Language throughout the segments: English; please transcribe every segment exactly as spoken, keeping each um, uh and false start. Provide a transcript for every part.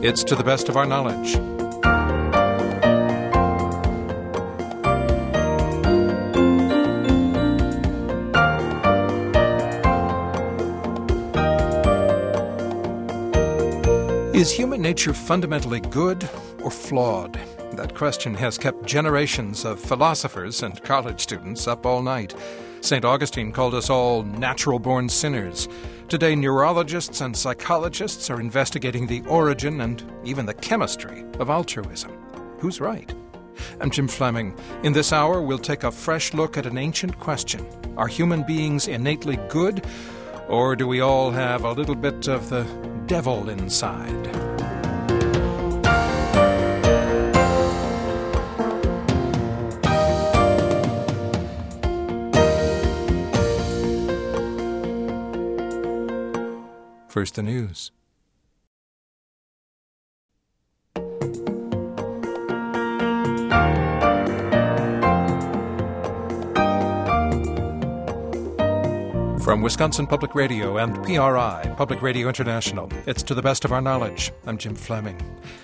It's To the Best of Our Knowledge. Is human nature fundamentally good or flawed? That question has kept generations of philosophers and college students up all night. Saint Augustine called us all natural-born sinners. Today, neurologists and psychologists are investigating the origin and even the chemistry of altruism. Who's right? I'm Jim Fleming. In this hour, we'll take a fresh look at an ancient question. Are human beings innately good, or do we all have a little bit of the devil inside? First, the news. From Wisconsin Public Radio and P R I, Public Radio International, it's To the Best of Our Knowledge. I'm Jim Fleming.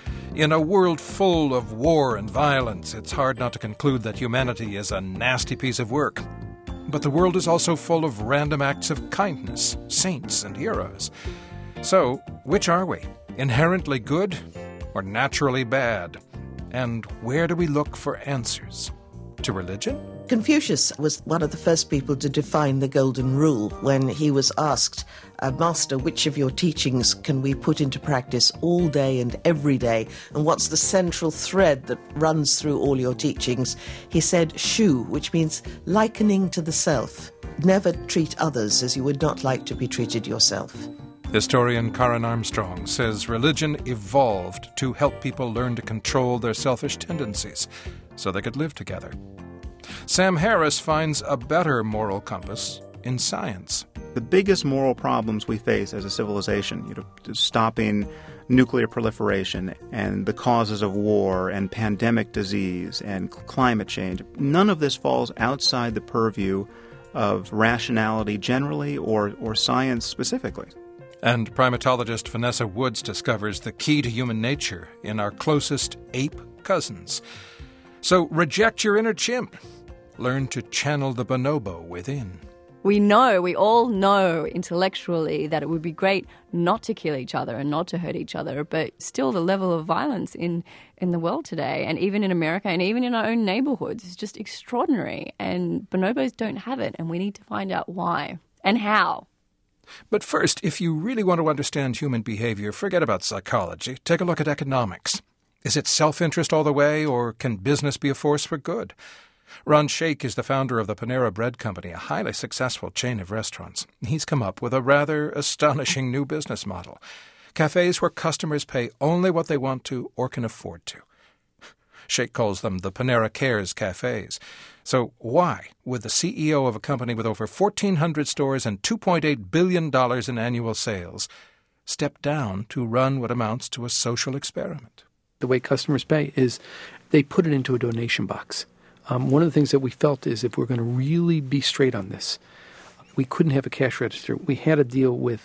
In a world full of war and violence, it's hard not to conclude that humanity is a nasty piece of work. But the world is also full of random acts of kindness, saints and heroes. So, which are we? Inherently good or naturally bad? And where do we look for answers? To religion? Confucius was one of the first people to define the Golden Rule when he was asked, uh, Master, which of your teachings can we put into practice all day and every day? And what's the central thread that runs through all your teachings? He said, Shu, which means likening to the self. Never treat others as you would not like to be treated yourself. Historian Karen Armstrong says religion evolved to help people learn to control their selfish tendencies so they could live together. Sam Harris finds a better moral compass in science. The biggest moral problems we face as a civilization, you know, stopping nuclear proliferation and the causes of war and pandemic disease and climate change, none of this falls outside the purview of rationality generally or, or science specifically. And primatologist Vanessa Woods discovers the key to human nature in our closest ape cousins. So reject your inner chimp. Learn to channel the bonobo within. We know, we all know intellectually that it would be great not to kill each other and not to hurt each other, but still the level of violence in, in the world today, and even in America and even in our own neighborhoods, is just extraordinary. And bonobos don't have it, and we need to find out why and how. But first, if you really want to understand human behavior, forget about psychology. Take a look at economics. Is it self-interest all the way, or can business be a force for good? Ron Shaich is the founder of the Panera Bread Company, a highly successful chain of restaurants. He's come up with a rather astonishing new business model. Cafes where customers pay only what they want to or can afford to. Shaich calls them the Panera Cares Cafes. So why would the C E O of a company with over fourteen hundred stores and two point eight billion dollars in annual sales step down to run what amounts to a social experiment? The way customers pay is they put it into a donation box. Um, one of the things that we felt is if we're going to really be straight on this, we couldn't have a cash register. We had to deal with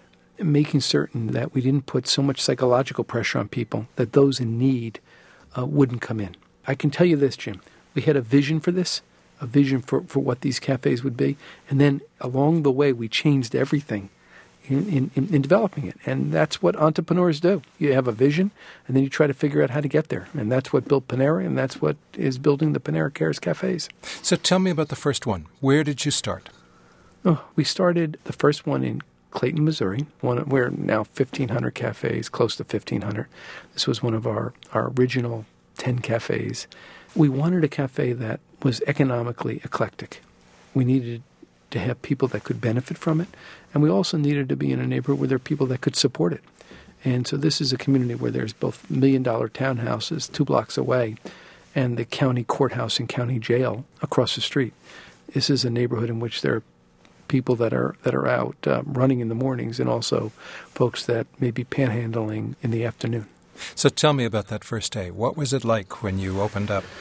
making certain that we didn't put so much psychological pressure on people that those in need uh, wouldn't come in. I can tell you this, Jim. We had a vision for this, a vision for, for what these cafes would be. And then along the way, we changed everything in, in, in developing it. And that's what entrepreneurs do. You have a vision, and then you try to figure out how to get there. And that's what built Panera, and that's what is building the Panera Cares Cafes. So tell me about the first one. Where did you start? Oh, we started the first one in Clayton, Missouri. One, we're now fifteen hundred cafes, close to fifteen hundred. This was one of our, our original ten cafes. We wanted a cafe that was economically eclectic. We needed to have people that could benefit from it, and we also needed to be in a neighborhood where there are people that could support it. And so this is a community where there's both million-dollar townhouses two blocks away and the county courthouse and county jail across the street. This is a neighborhood in which there are people that are that are out uh, running in the mornings, and also folks that may be panhandling in the afternoon. So tell me about that first day. What was it like when you opened up?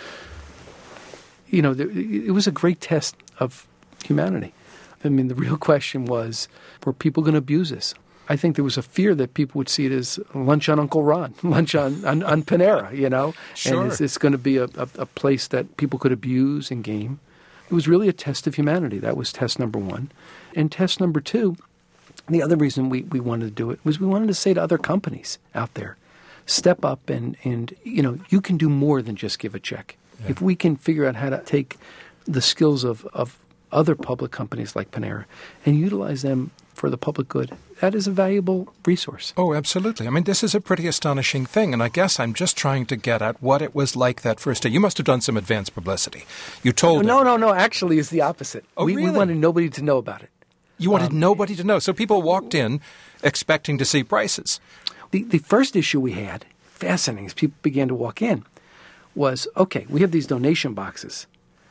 You know, there, it was a great test of humanity. I mean, the real question was, were people going to abuse this? I think there was a fear that people would see it as lunch on Uncle Ron, lunch on, on, on Panera, you know? Sure. And it's, it's going to be a, a, a place that people could abuse and game. It was really a test of humanity. That was test number one. And test number two, the other reason we, we wanted to do it was we wanted to say to other companies out there, step up and, and you know, you can do more than just give a check. Yeah. If we can figure out how to take the skills of, of other public companies like Panera and utilize them for the public good, that is a valuable resource. Oh, absolutely. I mean, this is a pretty astonishing thing, and I guess I'm just trying to get at what it was like that first day. You must have done some advanced publicity. You told No, them. no, no. Actually, it's the opposite. Oh, we, really? we wanted nobody to know about it. You wanted um, nobody to know. So people walked in expecting to see prices. The, the first issue we had, fascinating, as people began to walk in, was, okay, we have these donation boxes.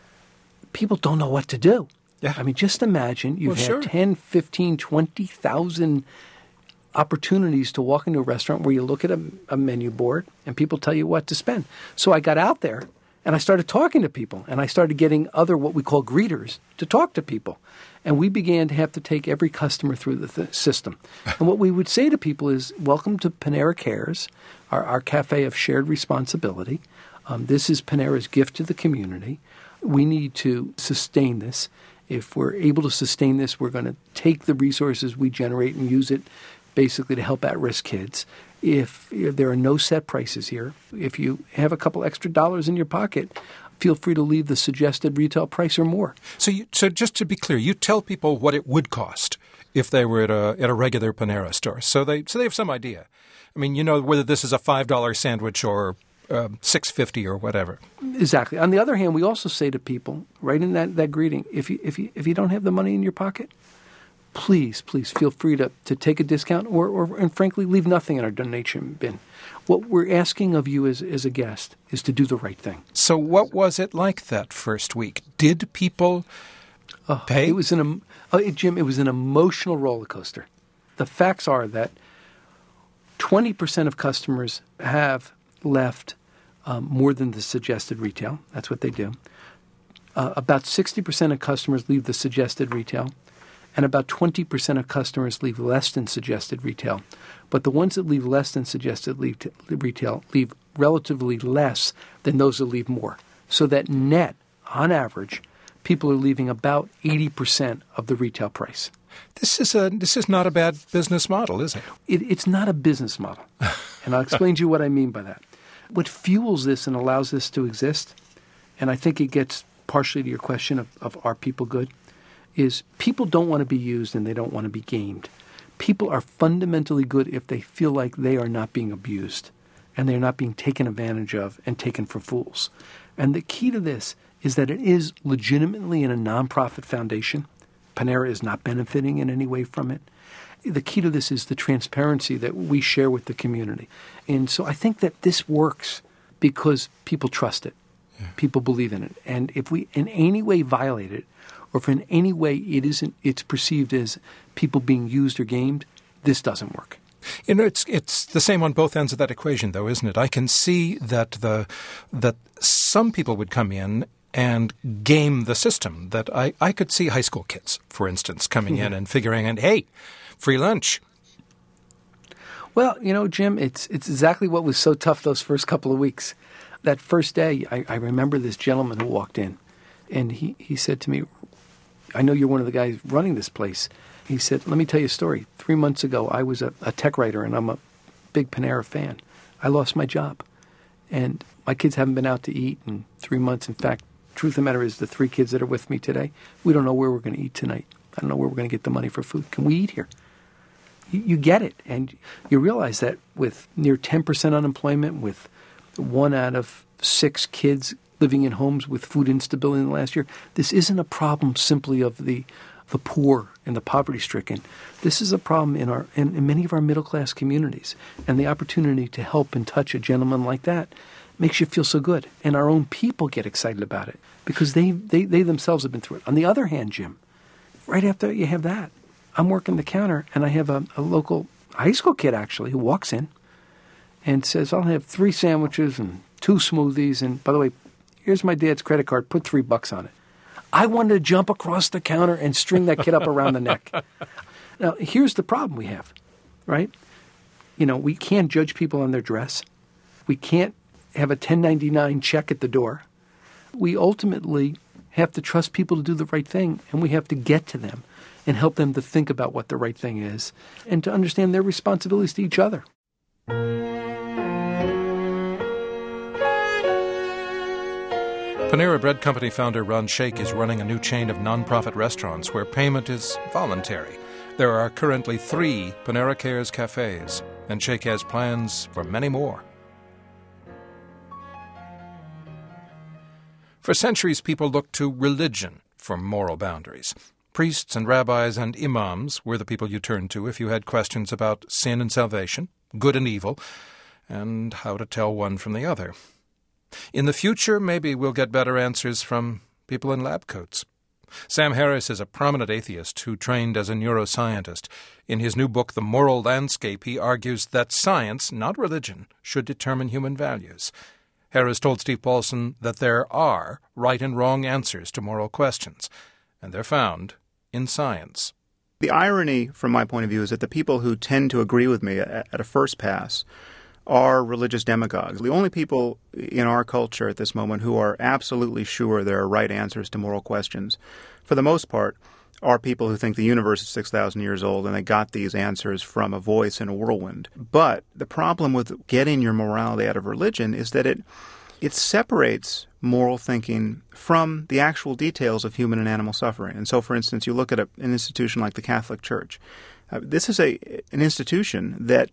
People don't know what to do. Yeah. I mean, just imagine you've Well, had sure. ten, fifteen, twenty thousand opportunities to walk into a restaurant where you look at a, a menu board and people tell you what to spend. So I got out there and I started talking to people, and I started getting other what we call greeters to talk to people. And we began to have to take every customer through the th- system. And what we would say to people is, welcome to Panera Cares, our, our cafe of shared responsibility. Um, this is Panera's gift to the community. We need to sustain this. If we're able to sustain this, we're going to take the resources we generate and use it basically to help at-risk kids. If, if there are no set prices here, if you have a couple extra dollars in your pocket, feel free to leave the suggested retail price or more. So, you, so just to be clear, you tell people what it would cost if they were at a at a regular Panera store, so they so they have some idea. I mean, you know whether this is a five dollar sandwich or Um, six fifty or whatever. Exactly. On the other hand, we also say to people, right in that, that greeting, if you if you if you don't have the money in your pocket, please, please feel free to, to take a discount or, or and frankly leave nothing in our donation bin. What we're asking of you as as a guest is to do the right thing. So what was it like that first week? Did people oh, pay? It was an oh, Jim. It was an emotional roller coaster. The facts are that twenty percent of customers have left um, more than the suggested retail. That's what they do. Uh, about sixty percent of customers leave the suggested retail, and about twenty percent of customers leave less than suggested retail. But the ones that leave less than suggested leave t- retail leave relatively less than those that leave more. So that net, on average, people are leaving about eighty percent of the retail price. This is a this is not a bad business model, is it? it it's not a business model. And I'll explain to you what I mean by that. What fuels this and allows this to exist, and I think it gets partially to your question of, of are people good, is people don't want to be used and they don't want to be gamed. People are fundamentally good if they feel like they are not being abused and they're not being taken advantage of and taken for fools. And the key to this is that it is legitimately in a nonprofit foundation. Panera is not benefiting in any way from it. The key to this is the transparency that we share with the community. And so I think that this works because people trust it. Yeah. People believe in it. And if we in any way violate it, or if in any way it isn't, it's perceived as people being used or gamed, this doesn't work. You know, it's it's the same on both ends of that equation, though, isn't it? I can see that the that some people would come in and game the system. That I, I could see high school kids, for instance, coming mm-hmm. in and figuring out, hey, free lunch. Well, you know, Jim, it's it's exactly what was so tough those first couple of weeks. That first day, I, I remember this gentleman who walked in, and he, he said to me, I know you're one of the guys running this place. He said, let me tell you a story. Three months ago, I was a, a tech writer, and I'm a big Panera fan. I lost my job, and my kids haven't been out to eat in three months. In fact, truth of the matter is the three kids that are with me today, we don't know where we're going to eat tonight. I don't know where we're going to get the money for food. Can we eat here? You, you get it, and you realize that with near ten percent unemployment, with one out of six kids living in homes with food instability in the last year, this isn't a problem simply of the the poor and the poverty-stricken. This is a problem in our in, in many of our middle-class communities, and the opportunity to help and touch a gentleman like that makes you feel so good. And our own people get excited about it because they, they, they themselves have been through it. On the other hand, Jim, right after you have that, I'm working the counter, and I have a, a local high school kid, actually, who walks in and says, I'll have three sandwiches and two smoothies, and by the way, here's my dad's credit card, put three bucks on it. I wanted to jump across the counter and string that kid up around the neck. Now, here's the problem we have. right? You know, we can't judge people on their dress. We can't have a ten ninety-nine check at the door. We ultimately have to trust people to do the right thing, and we have to get to them and help them to think about what the right thing is and to understand their responsibilities to each other. Panera Bread Company founder Ron Shaich is running a new chain of nonprofit restaurants where payment is voluntary. There are currently three Panera Cares cafes, and Shaich has plans for many more. For centuries, people looked to religion for moral boundaries. Priests and rabbis and imams were the people you turned to if you had questions about sin and salvation, good and evil, and how to tell one from the other. In the future, maybe we'll get better answers from people in lab coats. Sam Harris is a prominent atheist who trained as a neuroscientist. In his new book, The Moral Landscape, he argues that science, not religion, should determine human values. Harris told Steve Paulson that there are right and wrong answers to moral questions, and they're found in science. The irony, from my point of view, is that the people who tend to agree with me at, at a first pass are religious demagogues. The only people in our culture at this moment who are absolutely sure there are right answers to moral questions, for the most part, are people who think the universe is six thousand years old and they got these answers from a voice in a whirlwind. But the problem with getting your morality out of religion is that it it separates moral thinking from the actual details of human and animal suffering. And so, for instance, you look at a, an institution like the Catholic Church. Uh, this is a an institution that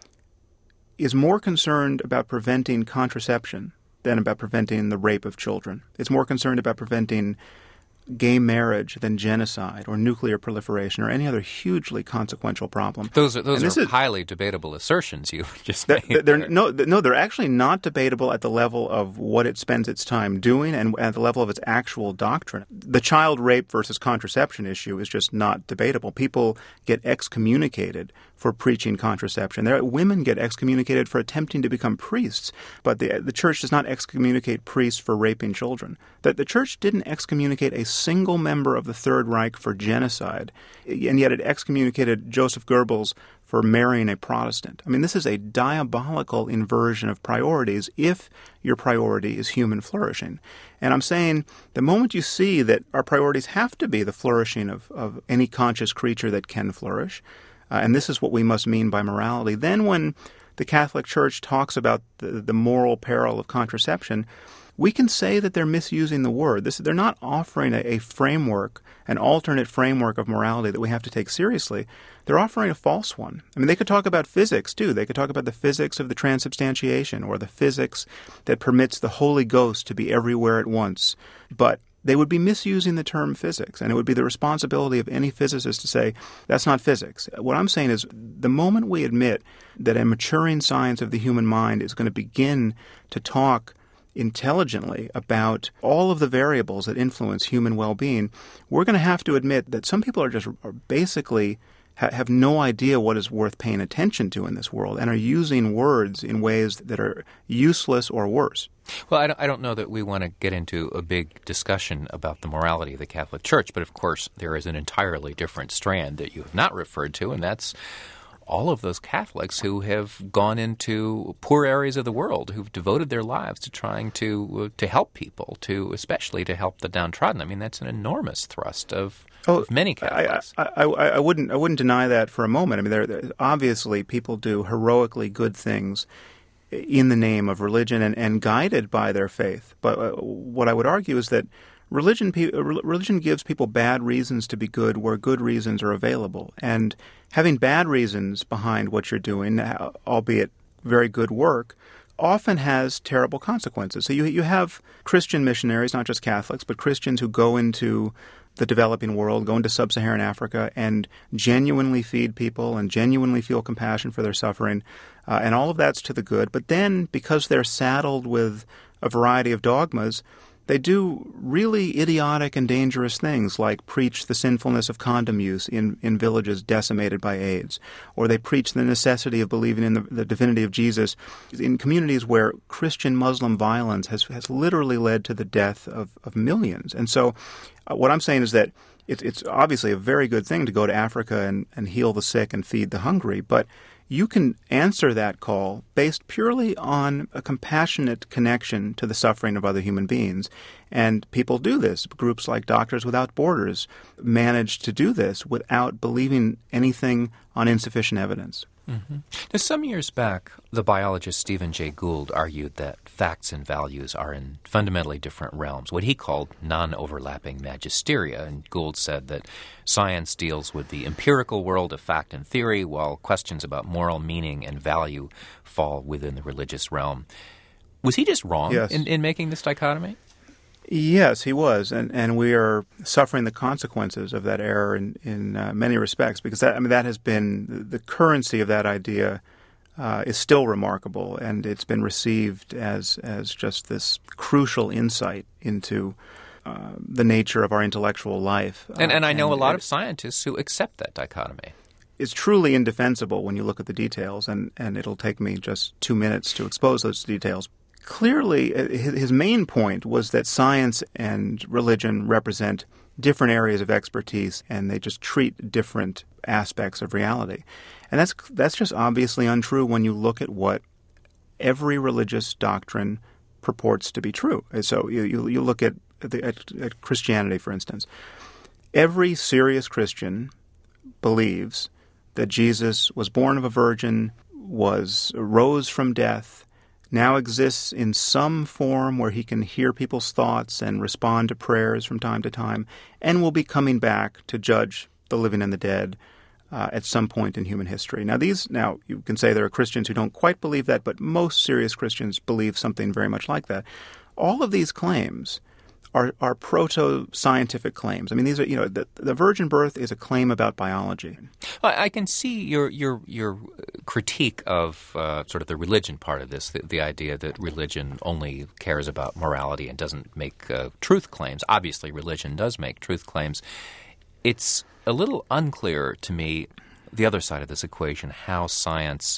is more concerned about preventing contraception than about preventing the rape of children. It's more concerned about preventing gay marriage than genocide or nuclear proliferation or any other hugely consequential problem. Those are those are is, highly debatable assertions you just they're, made. They're, no, no, they're actually not debatable at the level of what it spends its time doing and at the level of its actual doctrine. The child rape versus contraception issue is just not debatable. People get excommunicated for preaching contraception. There, women get excommunicated for attempting to become priests, but the the church does not excommunicate priests for raping children. The, the church didn't excommunicate a single member of the Third Reich for genocide, and yet it excommunicated Joseph Goebbels for marrying a Protestant. I mean, this is a diabolical inversion of priorities if your priority is human flourishing. And I'm saying the moment you see that our priorities have to be the flourishing of, of any conscious creature that can flourish, uh, and this is what we must mean by morality, then when the Catholic Church talks about the, the moral peril of contraception, we can say that they're misusing the word. This, they're not offering a, a framework, an alternate framework of morality that we have to take seriously. They're offering a false one. I mean, they could talk about physics, too. They could talk about the physics of the transubstantiation or the physics that permits the Holy Ghost to be everywhere at once. But they would be misusing the term physics, and it would be the responsibility of any physicist to say, that's not physics. What I'm saying is the moment we admit that a maturing science of the human mind is going to begin to talk intelligently about all of the variables that influence human well-being, we're going to have to admit that some people are just are basically ha- have no idea what is worth paying attention to in this world and are using words in ways that are useless or worse. Well, I don't, I don't know that we want to get into a big discussion about the morality of the Catholic Church, but of course there is an entirely different strand that you have not referred to, and that's all of those Catholics who have gone into poor areas of the world, who've devoted their lives to trying to uh, to help people, to especially to help the downtrodden. I mean, that's an enormous thrust of, oh, of many Catholics. I, I, I, I wouldn't I wouldn't deny that for a moment. I mean, there, there, obviously people do heroically good things in the name of religion and, and guided by their faith. But uh, what I would argue is that Religion, religion gives people bad reasons to be good where good reasons are available. And having bad reasons behind what you're doing, albeit very good work, often has terrible consequences. So you you have Christian missionaries, not just Catholics, but Christians who go into the developing world, go into sub-Saharan Africa and genuinely feed people and genuinely feel compassion for their suffering. Uh, and all of that's to the good. But then because they're saddled with a variety of dogmas, they do really idiotic and dangerous things like preach the sinfulness of condom use in, in villages decimated by AIDS, or they preach the necessity of believing in the, the divinity of Jesus in communities where Christian-Muslim violence has, has literally led to the death of, of millions. And so uh, what I'm saying is that It's, it's obviously a very good thing to go to Africa and, and heal the sick and feed the hungry, but you can answer that call based purely on a compassionate connection to the suffering of other human beings. And people do this. Groups like Doctors Without Borders manage to do this without believing anything on insufficient evidence. Mm-hmm. Now, some years back, the biologist Stephen Jay Gould argued that facts and values are in fundamentally different realms, what he called non-overlapping magisteria. And Gould said that science deals with the empirical world of fact and theory, while questions about moral meaning and value fall within the religious realm. Was he just wrong yes. in, in making this dichotomy? Yes, he was, and and we are suffering the consequences of that error in in uh, many respects, because that I mean that has been the currency of that idea uh, is still remarkable, and it's been received as as just this crucial insight into uh, the nature of our intellectual life. And and I know and, a lot and of scientists who accept that dichotomy. It's truly indefensible when you look at the details, and and it'll take me just two minutes to expose those details. Clearly, his main point was that science and religion represent different areas of expertise, and they just treat different aspects of reality. And that's that's just obviously untrue when you look at what every religious doctrine purports to be true. So you you, you look at, the, at, at Christianity, for instance. Every serious Christian believes that Jesus was born of a virgin, was rose from death, now exists in some form where he can hear people's thoughts and respond to prayers from time to time, and will be coming back to judge the living and the dead uh, at some point in human history. Now, these now you can say there are Christians who don't quite believe that, but most serious Christians believe something very much like that. All of these claims are, are proto-scientific claims. I mean, these are, you know, the, the virgin birth is a claim about biology. I can see your your your critique of uh, sort of the religion part of this, the, the idea that religion only cares about morality and doesn't make uh, truth claims. Obviously, religion does make truth claims. It's a little unclear to me, the other side of this equation, how science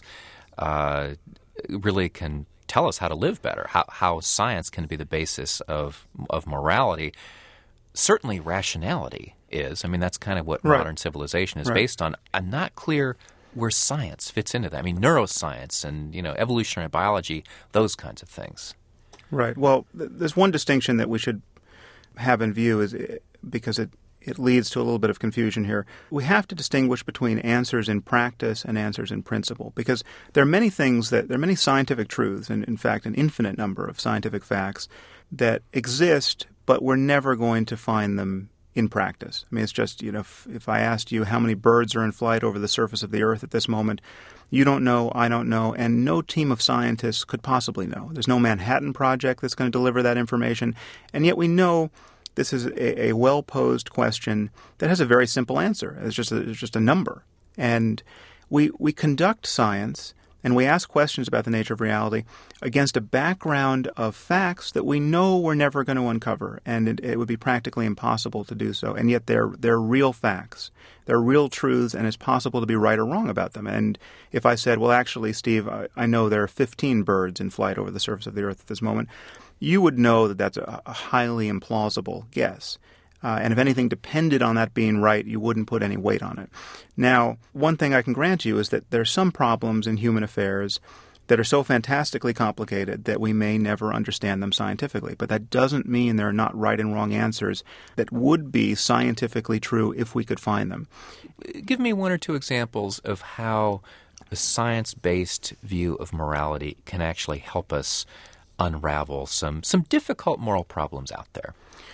uh, really can tell us how to live better, how how science can be the basis of of morality. Certainly rationality is. I mean, that's kind of what right. modern civilization is right. based on. I'm not clear where science fits into that. I mean, neuroscience and, you know, evolutionary biology, those kinds of things. Right. Well, th- there's one distinction that we should have in view is because it It leads to a little bit of confusion here. We have to distinguish between answers in practice and answers in principle, because there are many things that, there are many scientific truths, and in fact an infinite number of scientific facts that exist, but we're never going to find them in practice. I mean, it's just, you know, if, if I asked you how many birds are in flight over the surface of the earth at this moment, you don't know, I don't know, and no team of scientists could possibly know. There's no Manhattan Project that's going to deliver that information, and yet we know this is a, a well-posed question that has a very simple answer. It's just a, it's just a number. And we we conduct science and we ask questions about the nature of reality against a background of facts that we know we're never going to uncover, and it, it would be practically impossible to do so. And yet they're they're real facts. They're real truths, and it's possible to be right or wrong about them. And if I said, well, actually, Steve, I, I know there are fifteen birds in flight over the surface of the earth at this moment, you would know that that's a, a highly implausible guess. Uh, and if anything depended on that being right, you wouldn't put any weight on it. Now, one thing I can grant you is that there are some problems in human affairs that are so fantastically complicated that we may never understand them scientifically. But that doesn't mean there are not right and wrong answers that would be scientifically true if we could find them. Give me one or two examples of how a science-based view of morality can actually help us unravel some some difficult moral problems out there.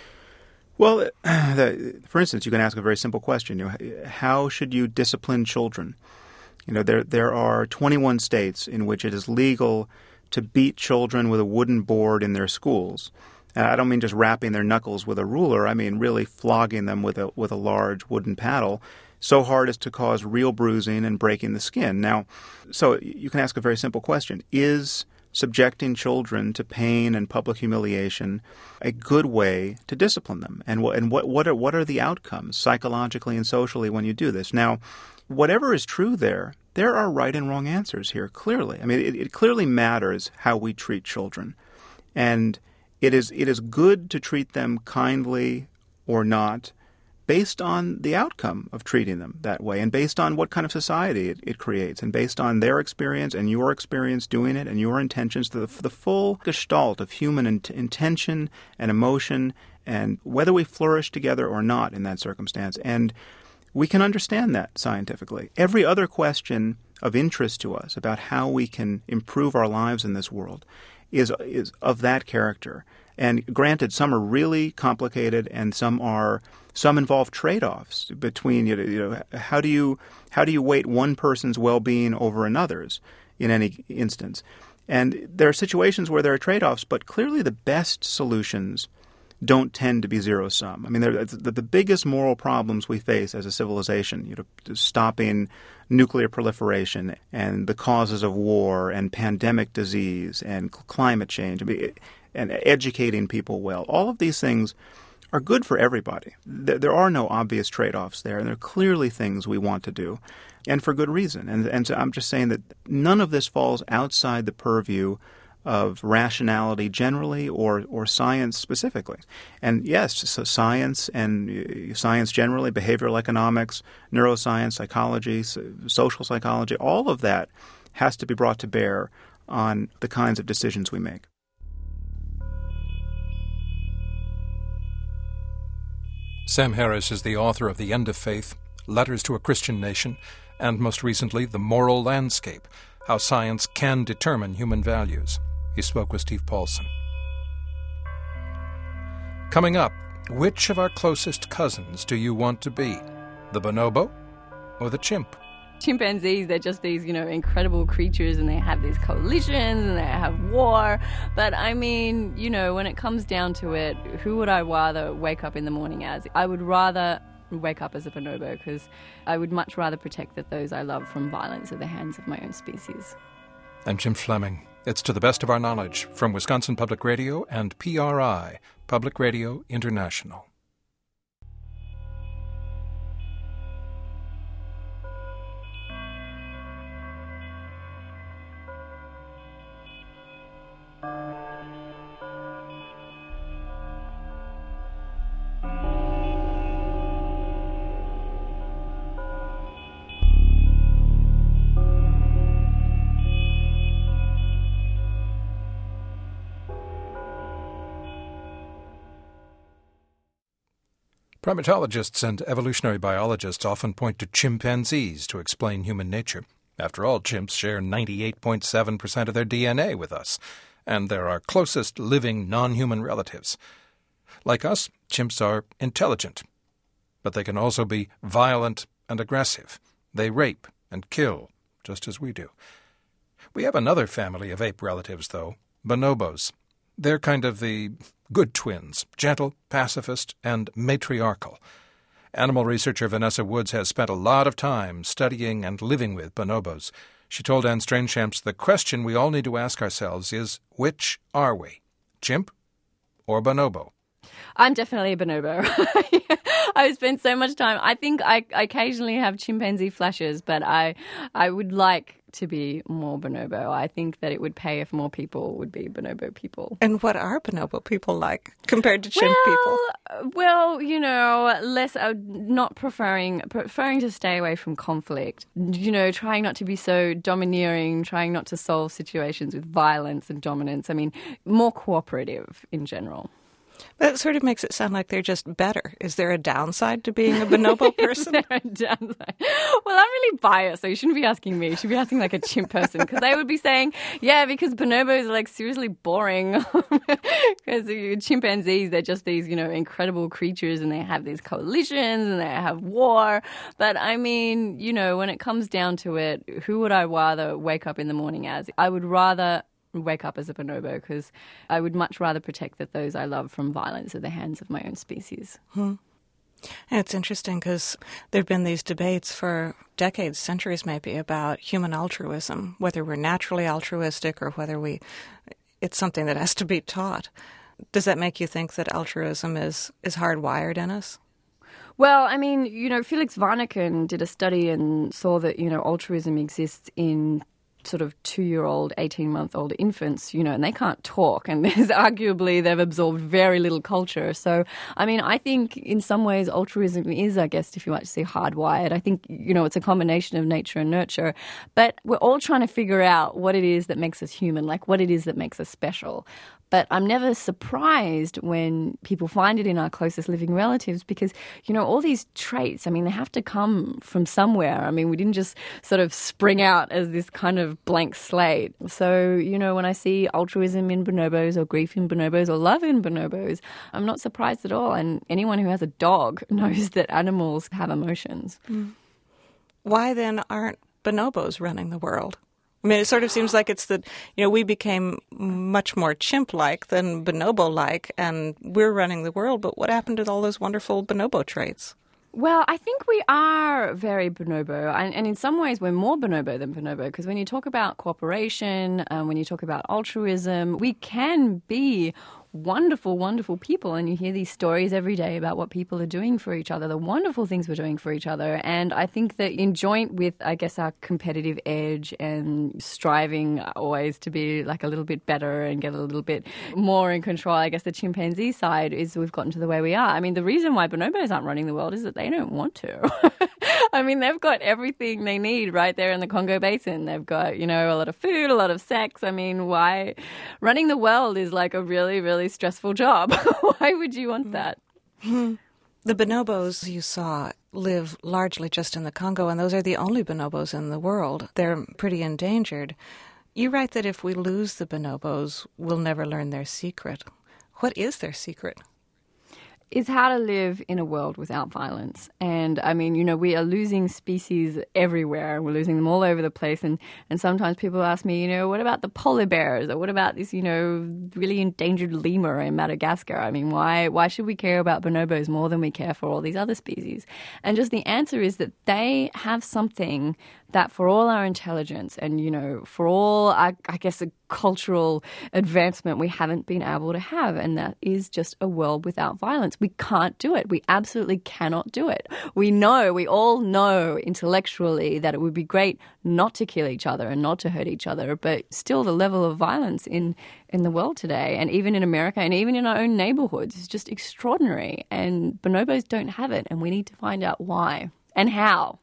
Well, the, for instance, you can ask a very simple question. You know, how should you discipline children? You know, there there are twenty-one states in which it is legal to beat children with a wooden board in their schools. And I don't mean just rapping their knuckles with a ruler. I mean really flogging them with a with a large wooden paddle so hard as to cause real bruising and breaking the skin. Now, so you can ask a very simple question. Is subjecting children to pain and public humiliation a good way to discipline them? And what and what what are what are the outcomes psychologically and socially when you do this? Now, whatever is true there, there are right and wrong answers here, clearly. I mean, it, it clearly matters how we treat children. And it is it is good to treat them kindly or not based on the outcome of treating them that way and based on what kind of society it, it creates and based on their experience and your experience doing it and your intentions, the, the full gestalt of human in, intention and emotion and whether we flourish together or not in that circumstance. And we can understand that scientifically. Every other question of interest to us about how we can improve our lives in this world is is of that character. And granted, some are really complicated, and some are some involve trade-offs between you know, you know how do you how do you weight one person's well-being over another's in any instance. And there are situations where there are trade-offs, but clearly the best solutions don't tend to be zero-sum. I mean, the, the biggest moral problems we face as a civilization, you know, stopping nuclear proliferation and the causes of war and pandemic disease and climate change and educating people well, all of these things are good for everybody. There are no obvious trade-offs there, and there are clearly things we want to do, and for good reason. And, and so I'm just saying that none of this falls outside the purview of rationality generally or, or science specifically. And yes, so science and science generally, behavioral economics, neuroscience, psychology, social psychology, all of that has to be brought to bear on the kinds of decisions we make. Sam Harris is the author of The End of Faith, Letters to a Christian Nation, and most recently, The Moral Landscape, How Science Can Determine Human Values. He spoke with Steve Paulson. Coming up, which of our closest cousins do you want to be? The bonobo or the chimp? Chimpanzees, they're just these, you know, incredible creatures, and they have these coalitions and they have war. But I mean, you know, when it comes down to it, who would I rather wake up in the morning as? I would rather wake up as a bonobo, because I would much rather protect that those I love from violence at the hands of my own species. I'm Jim Fleming. It's To the Best of Our Knowledge from Wisconsin Public Radio and P R I, Public Radio International. Primatologists and evolutionary biologists often point to chimpanzees to explain human nature. After all, chimps share ninety-eight point seven percent of their D N A with us, and they're our closest living non-human relatives. Like us, chimps are intelligent, but they can also be violent and aggressive. They rape and kill, just as we do. We have another family of ape relatives, though, bonobos. They're kind of the good twins, gentle, pacifist, and matriarchal. Animal researcher Vanessa Woods has spent a lot of time studying and living with bonobos. She told Anne Strainchamps the question we all need to ask ourselves is, which are we, chimp or bonobo? I'm definitely a bonobo. I've spent so much time. I think I occasionally have chimpanzee flashes, but I I would like to be more bonobo. I think that it would pay if more people would be bonobo people. And what are bonobo people like compared to chimp well, people? Well, you know, less uh, not preferring preferring to stay away from conflict. You know, trying not to be so domineering, trying not to solve situations with violence and dominance. I mean, more cooperative in general. That sort of makes it sound like they're just better. Is there a downside to being a bonobo person? Is there a downside? Well, I'm really biased, so you shouldn't be asking me. You should be asking like a chimp person, because they would be saying, yeah, because bonobos are like seriously boring. Because chimpanzees, they're just these, you know, incredible creatures, and they have these coalitions and they have war. But I mean, you know, when it comes down to it, who would I rather wake up in the morning as? I would rather wake up as a bonobo, because I would much rather protect that those I love from violence at the hands of my own species. Hmm. And it's interesting because there have been these debates for decades, centuries maybe, about human altruism, whether we're naturally altruistic or whether we it's something that has to be taught. Does that make you think that altruism is, is hardwired in us? Well, I mean, you know, Felix Warneken did a study and saw that, you know, altruism exists in sort of two-year-old, eighteen-month-old infants, you know, and they can't talk, and there's arguably they've absorbed very little culture. So, I mean, I think in some ways altruism is, I guess, if you like to say, hardwired. I think, you know, it's a combination of nature and nurture, but we're all trying to figure out what it is that makes us human, like what it is that makes us special. But I'm never surprised when people find it in our closest living relatives because, you know, all these traits, I mean, they have to come from somewhere. I mean, we didn't just sort of spring out as this kind of blank slate. So, you know, when I see altruism in bonobos or grief in bonobos or love in bonobos, I'm not surprised at all. And anyone who has a dog knows that animals have emotions. Mm. Why then aren't bonobos running the world? I mean, it sort of seems like it's that, you know, we became much more chimp-like than bonobo-like, and we're running the world. But what happened to all those wonderful bonobo traits? Well, I think we are very bonobo, and, and in some ways we're more bonobo than bonobo, because when you talk about cooperation, um, when you talk about altruism, we can be wonderful, wonderful people, and you hear these stories every day about what people are doing for each other, the wonderful things we're doing for each other. And I think that in joint with, I guess, our competitive edge and striving always to be like a little bit better and get a little bit more in control, I guess the chimpanzee side is we've gotten to the way we are. I mean, the reason why bonobos aren't running the world is that they don't want to. I mean, they've got everything they need right there in the Congo Basin. They've got, you know, a lot of food, a lot of sex. I mean, why? Running the world is like a really, really stressful job. Why would you want that? The bonobos you saw live largely just in the Congo, and those are the only bonobos in the world. They're pretty endangered. You write that if we lose the bonobos, we'll never learn their secret. What is their secret? Is how to live in a world without violence. And I mean, you know, we are losing species everywhere. We're losing them all over the place. And, and sometimes people ask me, you know, what about the polar bears? Or what about this, you know, really endangered lemur in Madagascar? I mean, why, why should we care about bonobos more than we care for all these other species? And just the answer is that they have something that for all our intelligence and, you know, for all, our, I guess, a cultural advancement we haven't been able to have, and that is just a world without violence. We can't do it. We absolutely cannot do it. We know, we all know intellectually that it would be great not to kill each other and not to hurt each other, but still the level of violence in, in the world today, and even in America and even in our own neighborhoods, is just extraordinary. And bonobos don't have it, and we need to find out why and how.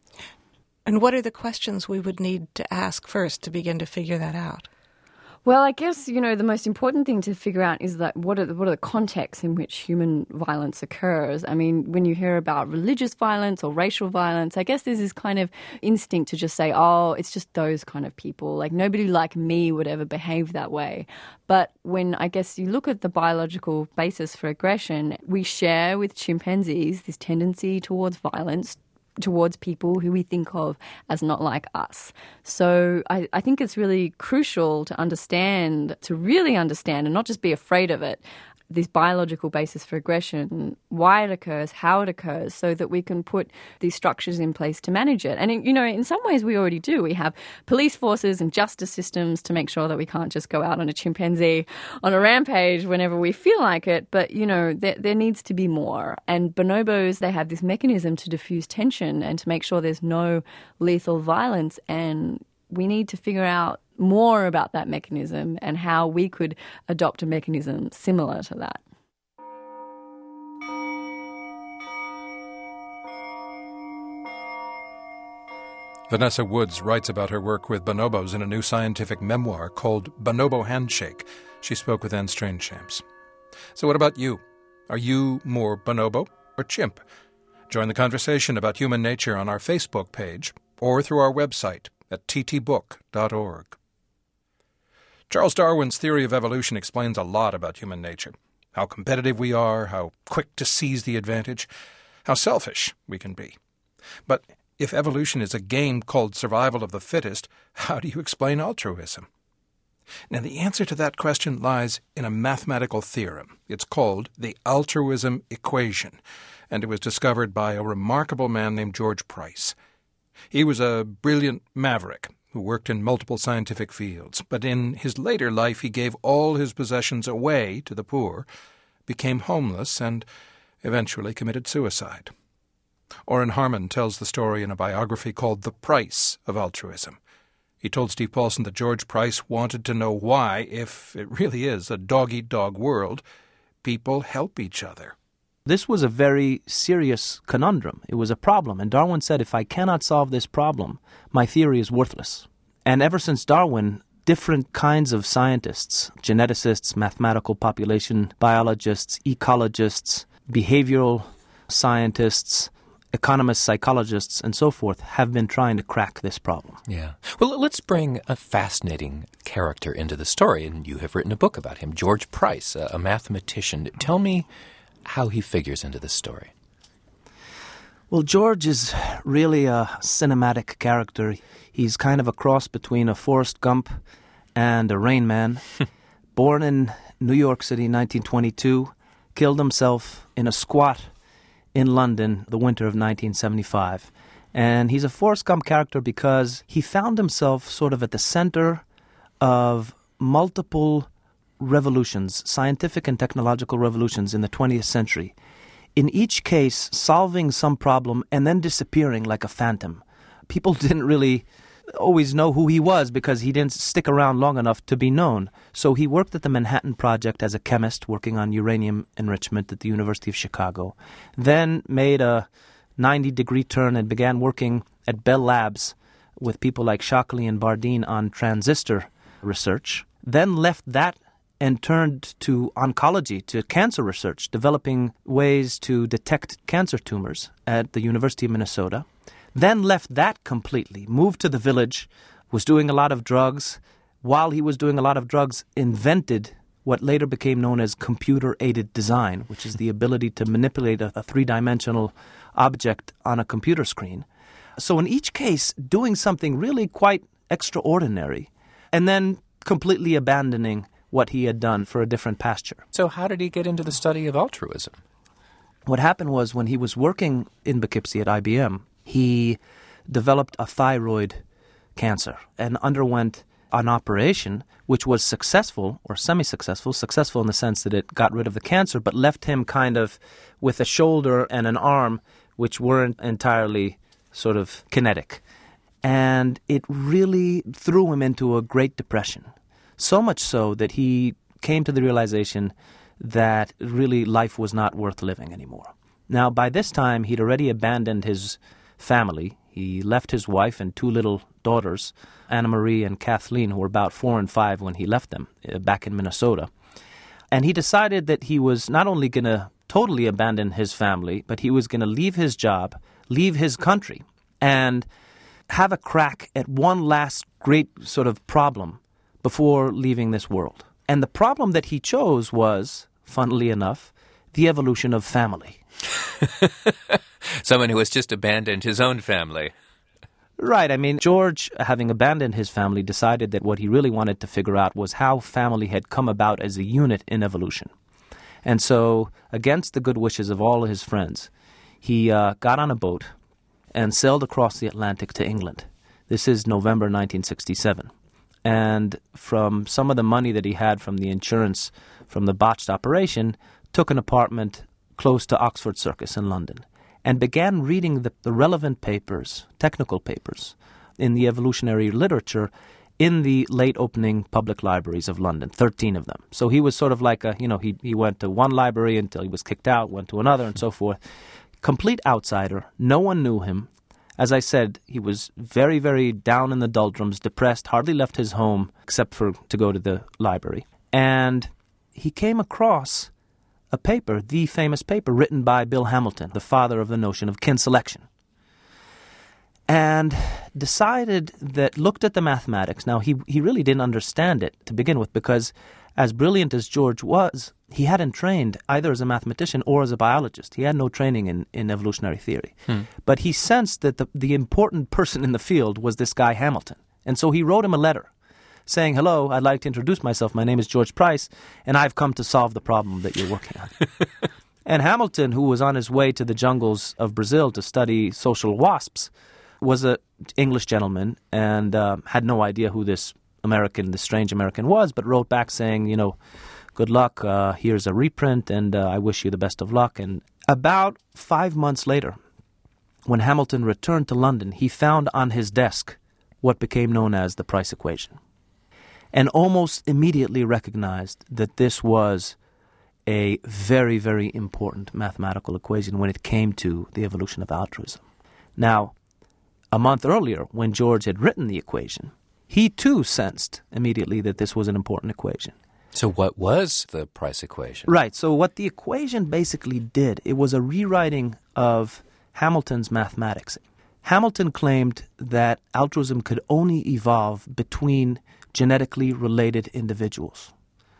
And what are the questions we would need to ask first to begin to figure that out? Well, I guess, you know, the most important thing to figure out is that what are the, what are the contexts in which human violence occurs? I mean, when you hear about religious violence or racial violence, I guess there's this kind of instinct to just say, oh, it's just those kind of people. Like, nobody like me would ever behave that way. But when, I guess, you look at the biological basis for aggression, we share with chimpanzees this tendency towards violence, towards people who we think of as not like us. So I, I think it's really crucial to understand, to really understand and not just be afraid of it, this biological basis for aggression, why it occurs, how it occurs, so that we can put these structures in place to manage it. And, you know, in some ways we already do. We have police forces and justice systems to make sure that we can't just go out on a chimpanzee on a rampage whenever we feel like it. But, you know, there, there needs to be more. And bonobos, they have this mechanism to diffuse tension and to make sure there's no lethal violence. And we need to figure out more about that mechanism and how we could adopt a mechanism similar to that. Vanessa Woods writes about her work with bonobos in a new scientific memoir called Bonobo Handshake. She spoke with Anne Strainchamps. So what about you? Are you more bonobo or chimp? Join the conversation about human nature on our Facebook page or through our website at t t book dot org. Charles Darwin's theory of evolution explains a lot about human nature. How competitive we are, how quick to seize the advantage, how selfish we can be. But if evolution is a game called survival of the fittest, how do you explain altruism? Now, the answer to that question lies in a mathematical theorem. It's called the altruism equation, and it was discovered by a remarkable man named George Price. He was a brilliant maverick who worked in multiple scientific fields, but in his later life he gave all his possessions away to the poor, became homeless, and eventually committed suicide. Orrin Harmon tells the story in a biography called The Price of Altruism. He told Steve Paulson that George Price wanted to know why, if it really is a dog-eat-dog world, people help each other. This was a very serious conundrum. It was a problem. And Darwin said, if I cannot solve this problem, my theory is worthless. And ever since Darwin, different kinds of scientists, geneticists, mathematical population biologists, ecologists, behavioral scientists, economists, psychologists, and so forth, have been trying to crack this problem. Yeah. Well, let's bring a fascinating character into the story, and you have written a book about him, George Price, a, a mathematician. Tell me how he figures into this story. Well, George is really a cinematic character. He's kind of a cross between a Forrest Gump and a Rain Man. Born in New York City in nineteen twenty-two, killed himself in a squat in London the winter of nineteen seventy-five. And he's a Forrest Gump character because he found himself sort of at the center of multiple revolutions, scientific and technological revolutions in the twentieth century. In each case, solving some problem and then disappearing like a phantom. People didn't really always know who he was because he didn't stick around long enough to be known. So he worked at the Manhattan Project as a chemist, working on uranium enrichment at the University of Chicago. Then made a ninety-degree turn and began working at Bell Labs with people like Shockley and Bardeen on transistor research. Then left that and turned to oncology, to cancer research, developing ways to detect cancer tumors at the University of Minnesota. Then left that completely, moved to the village, was doing a lot of drugs. While he was doing a lot of drugs, invented what later became known as computer-aided design, which is the ability to manipulate a, a three-dimensional object on a computer screen. So in each case, doing something really quite extraordinary, and then completely abandoning what he had done for a different pasture. So how did he get into the study of altruism? What happened was when he was working in Poughkeepsie at I B M, he developed a thyroid cancer and underwent an operation which was successful or semi-successful, successful in the sense that it got rid of the cancer, but left him kind of with a shoulder and an arm which weren't entirely sort of kinetic. And it really threw him into a Great Depression. So much so that he came to the realization that really life was not worth living anymore. Now, by this time, he'd already abandoned his family. He left his wife and two little daughters, Anna Marie and Kathleen, who were about four and five when he left them uh, back in Minnesota. And he decided that he was not only going to totally abandon his family, but he was going to leave his job, leave his country, and have a crack at one last great sort of problem before leaving this world. And the problem that he chose was, funnily enough, the evolution of family. Someone who has just abandoned his own family. Right. I mean, George, having abandoned his family, decided that what he really wanted to figure out was how family had come about as a unit in evolution. And so, against the good wishes of all of his friends, he uh, got on a boat and sailed across the Atlantic to England. This is November nineteen sixty-seven. And from some of the money that he had from the insurance from the botched operation, took an apartment close to Oxford Circus in London and began reading the, the relevant papers, technical papers, in the evolutionary literature in the late opening public libraries of London, thirteen of them. So he was sort of like a, you know, he, he went to one library until he was kicked out, went to another and so forth. Complete outsider. No one knew him. As I said, he was very, very down in the doldrums, depressed, hardly left his home except for to go to the library. And he came across a paper, the famous paper, written by Bill Hamilton, the father of the notion of kin selection. And decided that, looked at the mathematics. Now, he, he really didn't understand it to begin with because as brilliant as George was, he hadn't trained either as a mathematician or as a biologist. He had no training in, in evolutionary theory. Hmm. But he sensed that the, the important person in the field was this guy Hamilton. And so he wrote him a letter saying, "Hello, I'd like to introduce myself. My name is George Price, and I've come to solve the problem that you're working on." And Hamilton, who was on his way to the jungles of Brazil to study social wasps, was an English gentleman and uh, had no idea who this American, this strange American was, but wrote back saying, you know, "Good luck, uh, here's a reprint, and uh, I wish you the best of luck." And about five months later, when Hamilton returned to London, he found on his desk what became known as the price equation, and almost immediately recognized that this was a very, very important mathematical equation when it came to the evolution of altruism. Now, a month earlier, when George had written the equation, he too sensed immediately that this was an important equation. So what was the price equation? Right. So what the equation basically did, it was a rewriting of Hamilton's mathematics. Hamilton claimed that altruism could only evolve between genetically related individuals.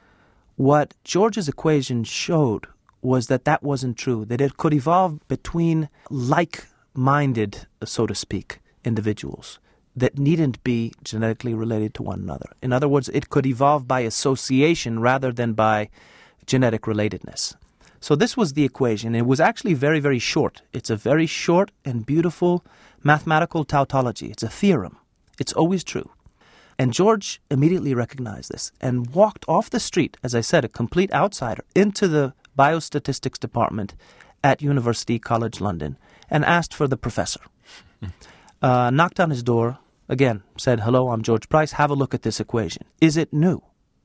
What George's equation showed was that that wasn't true, that it could evolve between like-minded, so to speak, individuals that needn't be genetically related to one another. In other words, it could evolve by association rather than by genetic relatedness. So this was the equation. It was actually very, very short. It's a very short and beautiful mathematical tautology. It's a theorem. It's always true. And George immediately recognized this and walked off the street, as I said, a complete outsider, into the biostatistics department at University College London and asked for the professor. Uh, knocked on his door, again, said, "Hello, I'm George Price. Have a look at this equation. Is it new?"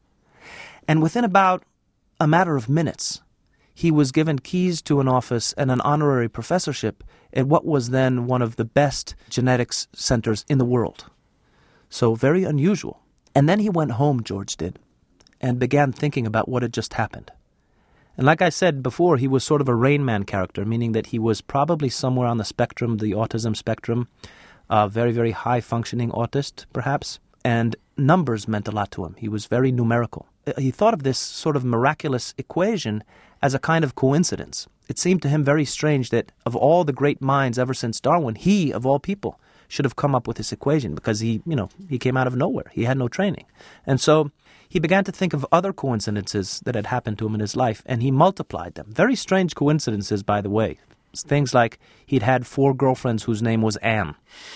And within about a matter of minutes, he was given keys to an office and an honorary professorship at what was then one of the best genetics centers in the world. So very unusual. And then he went home, George did, and began thinking about what had just happened. And like I said before, he was sort of a Rain Man character, meaning that he was probably somewhere on the spectrum, the autism spectrum, a very, very high-functioning autist, perhaps, and numbers meant a lot to him. He was very numerical. He thought of this sort of miraculous equation as a kind of coincidence. It seemed to him very strange that of all the great minds ever since Darwin, he, of all people, should have come up with this equation because he, you know, he came out of nowhere. He had no training. And so he began to think of other coincidences that had happened to him in his life, and he multiplied them. Very strange coincidences, by the way. Things like he'd had four girlfriends whose name was Anne.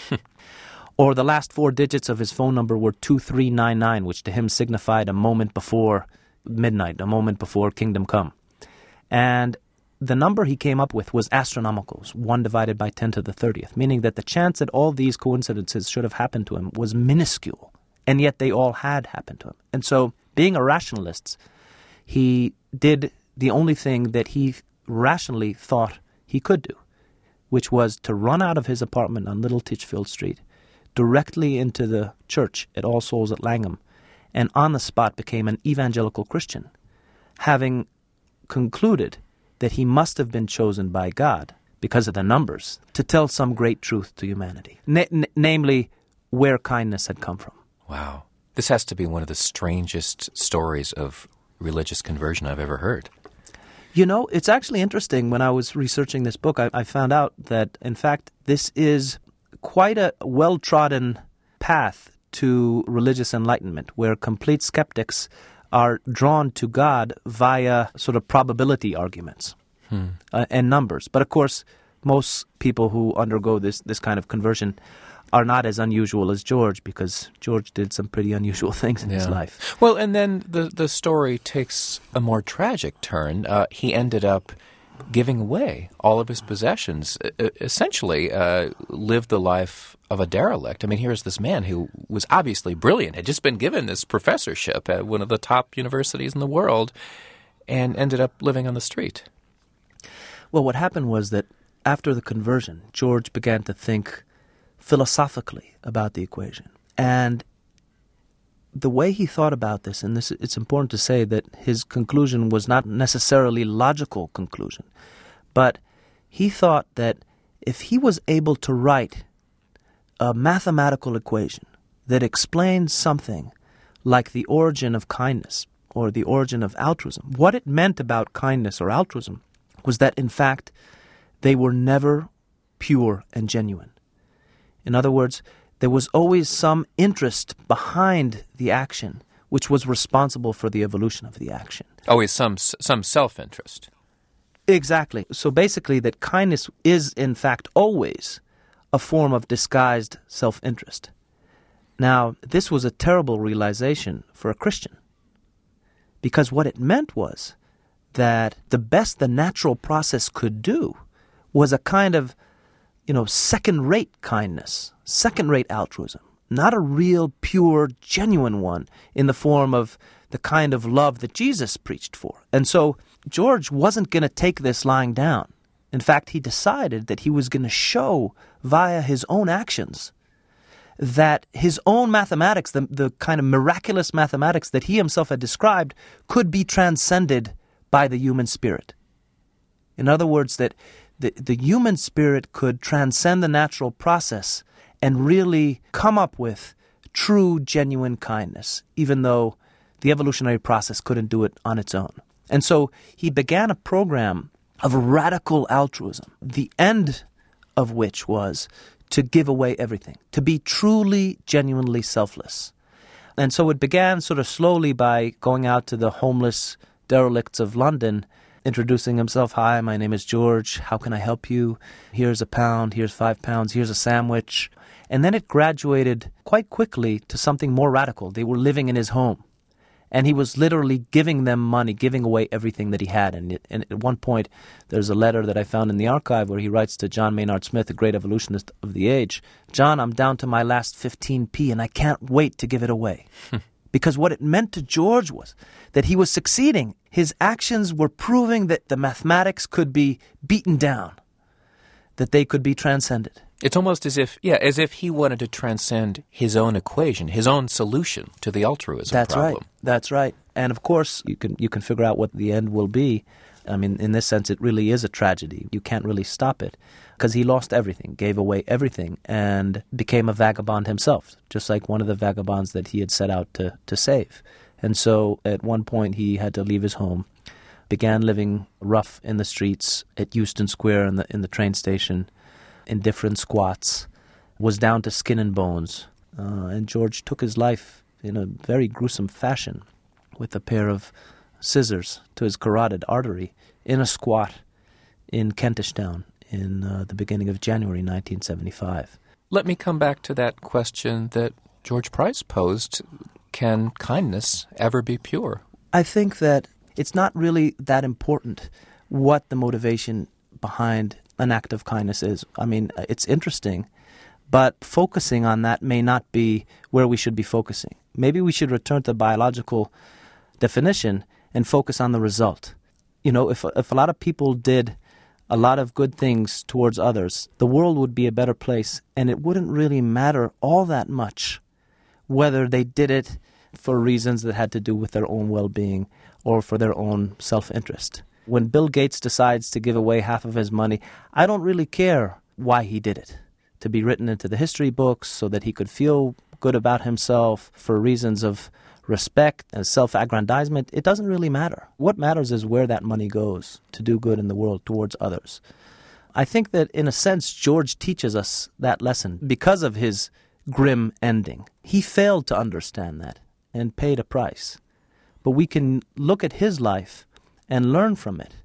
Or the last four digits of his phone number were two three nine nine, which to him signified a moment before midnight, a moment before kingdom come. And the number he came up with was astronomical, one divided by ten to the thirtieth, meaning that the chance that all these coincidences should have happened to him was minuscule, and yet they all had happened to him. And so, being a rationalist, he did the only thing that he rationally thought he could do, which was to run out of his apartment on Little Titchfield Street, directly into the church at All Souls at Langham, and on the spot became an evangelical Christian, having concluded that he must have been chosen by God, because of the numbers, to tell some great truth to humanity, Na- n- namely where kindness had come from. Wow. This has to be one of the strangest stories of religious conversion I've ever heard. You know, it's actually interesting. When I was researching this book, I, I found out that, in fact, this is quite a well-trodden path to religious enlightenment, where complete skeptics are drawn to God via sort of probability arguments hmm. uh, and numbers. But of course, most people who undergo this, this kind of conversion are not as unusual as George, because George did some pretty unusual things in yeah. his life. Well, and then the, the story takes a more tragic turn. Uh, he ended up giving away all of his possessions, essentially uh, lived the life of a derelict. I mean, here's this man who was obviously brilliant, had just been given this professorship at one of the top universities in the world, and ended up living on the street. Well, what happened was that after the conversion, George began to think philosophically about the equation. And the way he thought about this, and this, it's important to say that his conclusion was not necessarily logical conclusion, but he thought that if he was able to write a mathematical equation that explains something like the origin of kindness or the origin of altruism, what it meant about kindness or altruism was that, in fact, they were never pure and genuine. In other words, there was always some interest behind the action which was responsible for the evolution of the action. Always some some self-interest. Exactly. So basically that kindness is, in fact, always a form of disguised self-interest. Now, this was a terrible realization for a Christian, because what it meant was that the best the natural process could do was a kind of, you know, second-rate kindness, second-rate altruism, not a real, pure, genuine one in the form of the kind of love that Jesus preached for. And so George wasn't going to take this lying down. In fact, he decided that he was going to show via his own actions that his own mathematics, the, the kind of miraculous mathematics that he himself had described, could be transcended by the human spirit. In other words, that the, the human spirit could transcend the natural process and really come up with true, genuine kindness, even though the evolutionary process couldn't do it on its own. And so he began a program of radical altruism, the end of which was to give away everything, to be truly, genuinely selfless. And so it began sort of slowly by going out to the homeless derelicts of London, introducing himself. Hi, my name is George. How can I help you? Here's a pound, here's five pounds, here's a sandwich. And then it graduated quite quickly to something more radical. They were living in his home. And he was literally giving them money, giving away everything that he had. And, it, and at one point, there's a letter that I found in the archive where he writes to John Maynard Smith, the great evolutionist of the age, John, I'm down to my last fifteen p, and I can't wait to give it away. Because what it meant to George was that he was succeeding. His actions were proving that the mathematics could be beaten down, that they could be transcended. It's almost as if, yeah, as if he wanted to transcend his own equation, his own solution to the altruism That's problem. That's right. That's right. And of course, you can you can figure out what the end will be. I mean, in this sense, it really is a tragedy. You can't really stop it because he lost everything, gave away everything, and became a vagabond himself, just like one of the vagabonds that he had set out to, to save. And so at one point, he had to leave his home, began living rough in the streets at Euston Square in the in the train station, in different squats, was down to skin and bones. Uh, and George took his life in a very gruesome fashion with a pair of scissors to his carotid artery in a squat in Kentish Town in uh, the beginning of January nineteen seventy-five. Let me come back to that question that George Price posed. Can kindness ever be pure? I think that it's not really that important what the motivation behind an act of kindness is. I mean, it's interesting, but focusing on that may not be where we should be focusing. Maybe we should return to the biological definition and focus on the result. You know, if if a lot of people did a lot of good things towards others, the world would be a better place, and it wouldn't really matter all that much whether they did it for reasons that had to do with their own well-being or for their own self-interest. When Bill Gates decides to give away half of his money, I don't really care why he did it. To be written into the history books so that he could feel good about himself for reasons of respect and self-aggrandizement, it doesn't really matter. What matters is where that money goes to do good in the world towards others. I think that, in a sense, George teaches us that lesson because of his grim ending. He failed to understand that and paid a price. But we can look at his life and learn from it.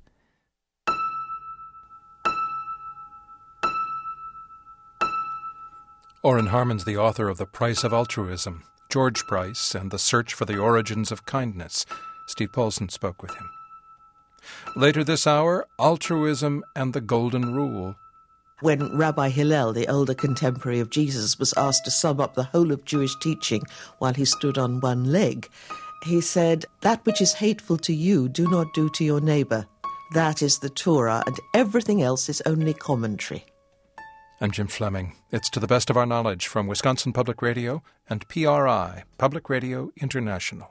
Orrin Harmon's the author of The Price of Altruism, George Price and the Search for the Origins of Kindness. Steve Paulson spoke with him. Later this hour, altruism and the Golden Rule. When Rabbi Hillel, the older contemporary of Jesus, was asked to sum up the whole of Jewish teaching while he stood on one leg, he said, "That which is hateful to you, do not do to your neighbor. That is the Torah, and everything else is only commentary." I'm Jim Fleming. It's To the Best of Our Knowledge from Wisconsin Public Radio and P R I, Public Radio International.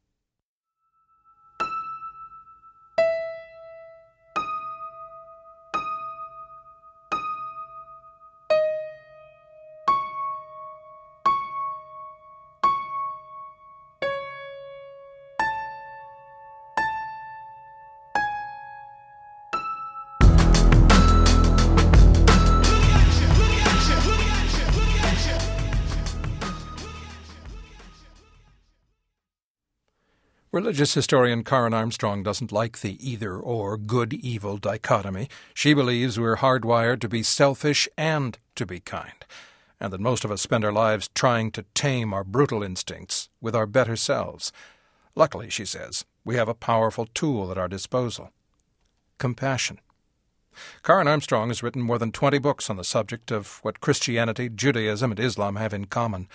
Religious historian Karen Armstrong doesn't like the either-or, good-evil dichotomy. She believes we're hardwired to be selfish and to be kind, and that most of us spend our lives trying to tame our brutal instincts with our better selves. Luckily, she says, we have a powerful tool at our disposal: compassion. Karen Armstrong has written more than twenty books on the subject of what Christianity, Judaism, and Islam have in common.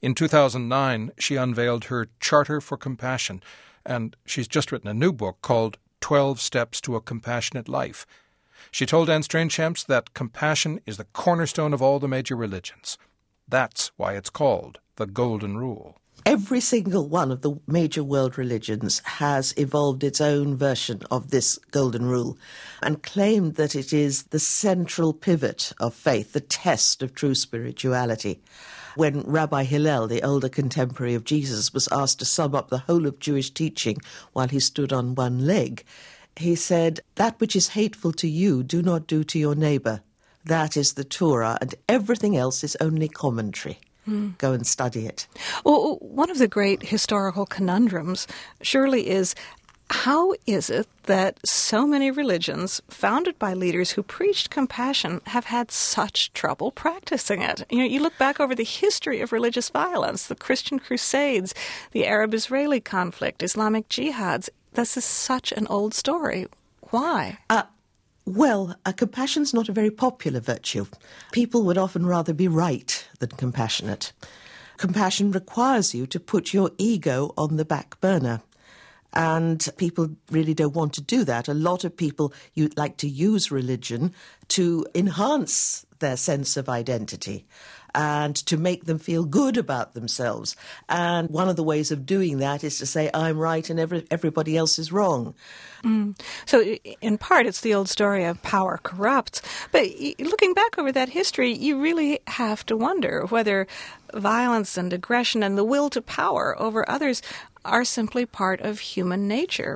In two thousand nine, she unveiled her Charter for Compassion, and she's just written a new book called twelve Steps to a Compassionate Life. She told Anne Strainchamps that compassion is the cornerstone of all the major religions. That's why it's called the Golden Rule. Every single one of the major world religions has evolved its own version of this Golden Rule and claimed that it is the central pivot of faith, the test of true spirituality. When Rabbi Hillel, the older contemporary of Jesus, was asked to sum up the whole of Jewish teaching while he stood on one leg, he said, "That which is hateful to you, do not do to your neighbour. That is the Torah, and everything else is only commentary." Mm. Go and study it. Well, one of the great historical conundrums surely is, how is it that so many religions founded by leaders who preached compassion have had such trouble practicing it? You know, you look back over the history of religious violence, the Christian Crusades, the Arab-Israeli conflict, Islamic jihads. This is such an old story. Why? Uh, Well, uh, compassion's not a very popular virtue. People would often rather be right than compassionate. Compassion requires you to put your ego on the back burner. And people really don't want to do that. A lot of people you like to use religion to enhance their sense of identity and to make them feel good about themselves. And one of the ways of doing that is to say, I'm right and every, everybody else is wrong. Mm. So in part, it's the old story of power corrupts. But looking back over that history, you really have to wonder whether violence and aggression and the will to power over others are simply part of human nature.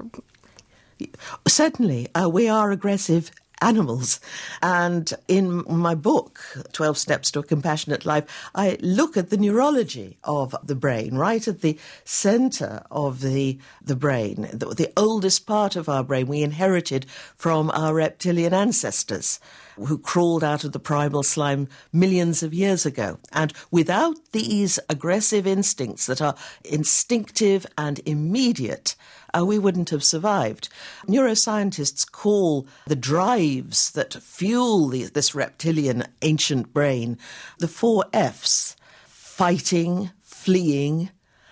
Certainly, uh, we are aggressive animals. And in my book, twelve Steps to a Compassionate Life, I look at the neurology of the brain, right at the center of the the brain, the, the oldest part of our brain we inherited from our reptilian ancestors who crawled out of the primal slime millions of years ago. And without these aggressive instincts that are instinctive and immediate, Uh, we wouldn't have survived. Neuroscientists call the drives that fuel the, this reptilian ancient brain the four Fs: fighting, fleeing,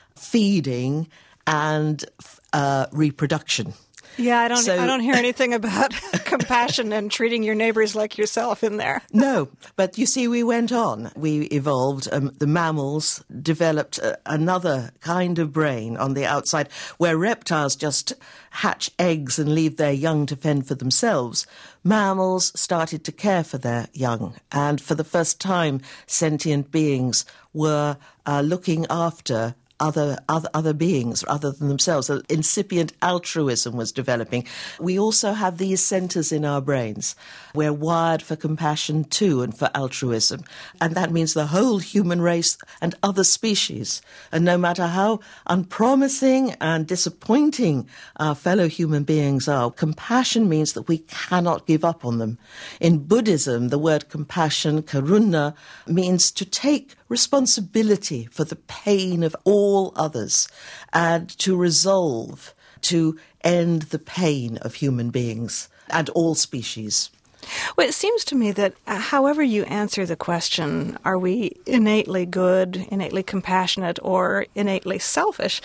feeding, and uh, reproduction. Yeah, I don't. So, I don't hear anything about compassion and treating your neighbors like yourself in there. No, but you see, we went on. We evolved. Um, the mammals developed uh, another kind of brain on the outside, where reptiles just hatch eggs and leave their young to fend for themselves. Mammals started to care for their young, and for the first time, sentient beings were uh, looking after Other, other other beings other than themselves. So incipient altruism was developing. We also have these centres in our brains. We're wired for compassion too and for altruism. And that means the whole human race and other species. And no matter how unpromising and disappointing our fellow human beings are, compassion means that we cannot give up on them. In Buddhism, the word compassion, karuna, means to take responsibility for the pain of all others and to resolve to end the pain of human beings and all species. Well, it seems to me that however you answer the question, are we innately good, innately compassionate, or innately selfish,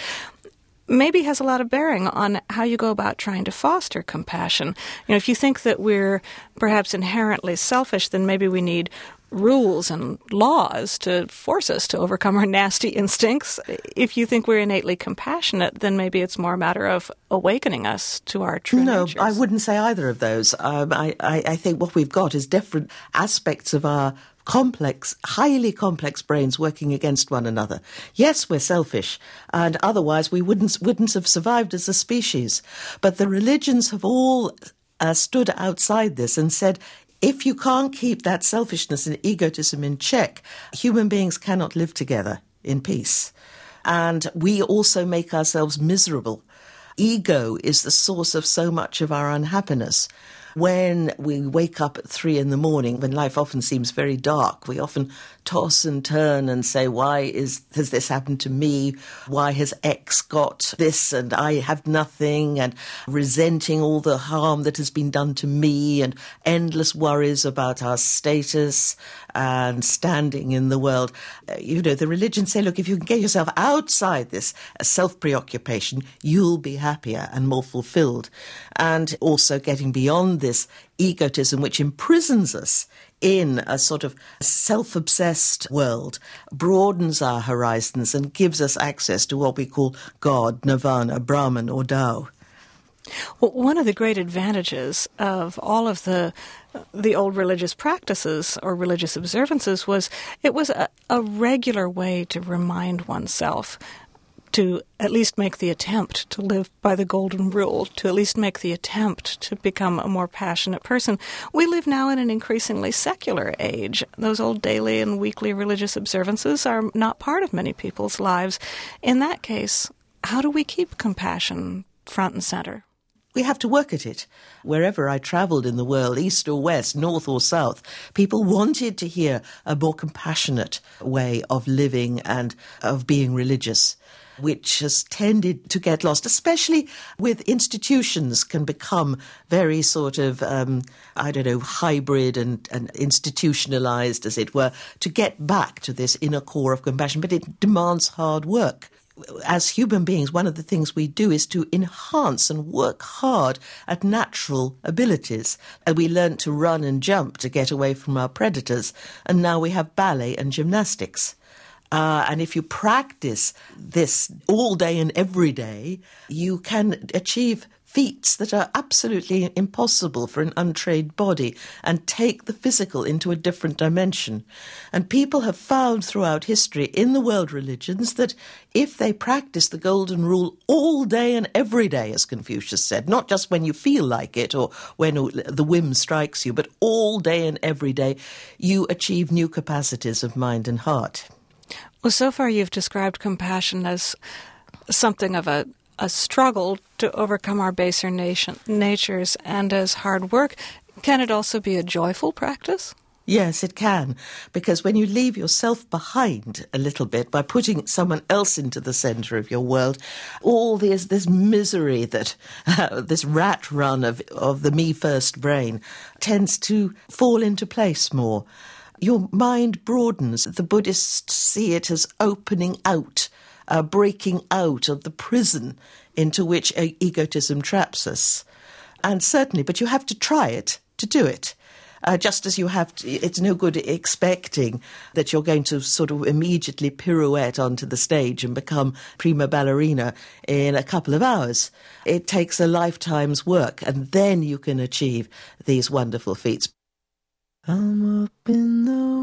maybe has a lot of bearing on how you go about trying to foster compassion. You know, if you think that we're perhaps inherently selfish, then maybe we need rules and laws to force us to overcome our nasty instincts. If you think we're innately compassionate, then maybe it's more a matter of awakening us to our true no, natures. No, I wouldn't say either of those. Um, I, I, I think what we've got is different aspects of our complex, highly complex brains working against one another. Yes, we're selfish, and otherwise we wouldn't wouldn't have survived as a species. But the religions have all uh, stood outside this and said, if you can't keep that selfishness and egotism in check, human beings cannot live together in peace. And we also make ourselves miserable. Ego is the source of so much of our unhappiness. When we wake up at three in the morning, when life often seems very dark, we often toss and turn and say, why is has this happened to me? Why has X got this and I have nothing? And resenting all the harm that has been done to me, and endless worries about our status and standing in the world. Uh, you know, the religions say, look, if you can get yourself outside this self-preoccupation, you'll be happier and more fulfilled. And also getting beyond this egotism which imprisons us in a sort of self-obsessed world, broadens our horizons and gives us access to what we call God, Nirvana, Brahman or Tao. Well, one of the great advantages of all of the the old religious practices or religious observances was it was a, a regular way to remind oneself to at least make the attempt to live by the golden rule, to at least make the attempt to become a more passionate person. We live now in an increasingly secular age. Those old daily and weekly religious observances are not part of many people's lives. In that case, how do we keep compassion front and center? We have to work at it. Wherever I travelled in the world, east or west, north or south, people wanted to hear a more compassionate way of living and of being religious, which has tended to get lost, especially with institutions can become very sort of, um, I don't know, hybrid and, and institutionalized, as it were, to get back to this inner core of compassion. But it demands hard work. As human beings, one of the things we do is to enhance and work hard at natural abilities. And we learnt to run and jump to get away from our predators. And now we have ballet and gymnastics. Uh, and if you practice this all day and every day, you can achieve feats that are absolutely impossible for an untrained body and take the physical into a different dimension. And people have found throughout history in the world religions that if they practice the golden rule all day and every day, as Confucius said, not just when you feel like it or when the whim strikes you, but all day and every day, you achieve new capacities of mind and heart. Well, so far you've described compassion as something of a, a struggle to overcome our baser nation, natures and as hard work. Can it also be a joyful practice? Yes, it can, because when you leave yourself behind a little bit by putting someone else into the centre of your world, all this, this misery that, uh, this rat run of, of the me-first brain tends to fall into place more. Your mind broadens. The Buddhists see it as opening out, uh, breaking out of the prison into which egotism traps us. And certainly, but you have to try it to do it. Uh, just as you have to, it's no good expecting that you're going to sort of immediately pirouette onto the stage and become prima ballerina in a couple of hours. It takes a lifetime's work, and then you can achieve these wonderful feats. I'm up in the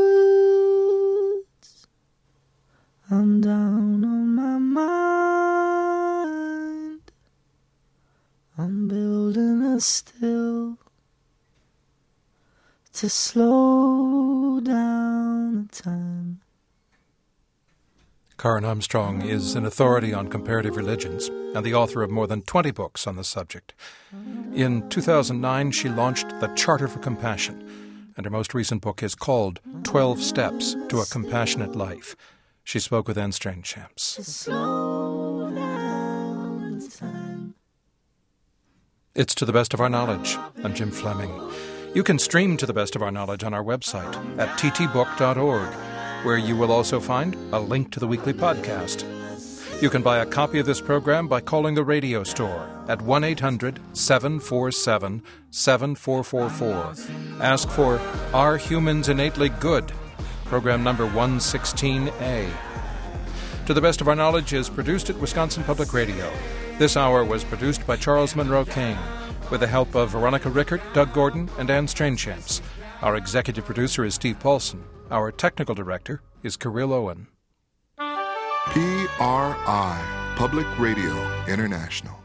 woods, I'm down on my mind, I'm building a still to slow down the time. Karen Armstrong is an authority on comparative religions and the author of more than twenty books on the subject. In two thousand nine, she launched the Charter for Compassion, and her most recent book is called twelve Steps to a Compassionate Life. She spoke with Anne Strainchamps. It's To the Best of Our Knowledge. I'm Jim Fleming. You can stream To the Best of Our Knowledge on our website at t t book dot org, where you will also find a link to the weekly podcast. You can buy a copy of this program by calling the radio store at one eight hundred seven four seven seven four four four. Ask for Are Humans Innately Good? Program number one sixteen A. To the Best of Our Knowledge is produced at Wisconsin Public Radio. This hour was produced by Charles Monroe Kane, with the help of Veronica Rickert, Doug Gordon, and Anne Strainchamps. Our executive producer is Steve Paulson. Our technical director is Kirill Owen. P R I, Public Radio International.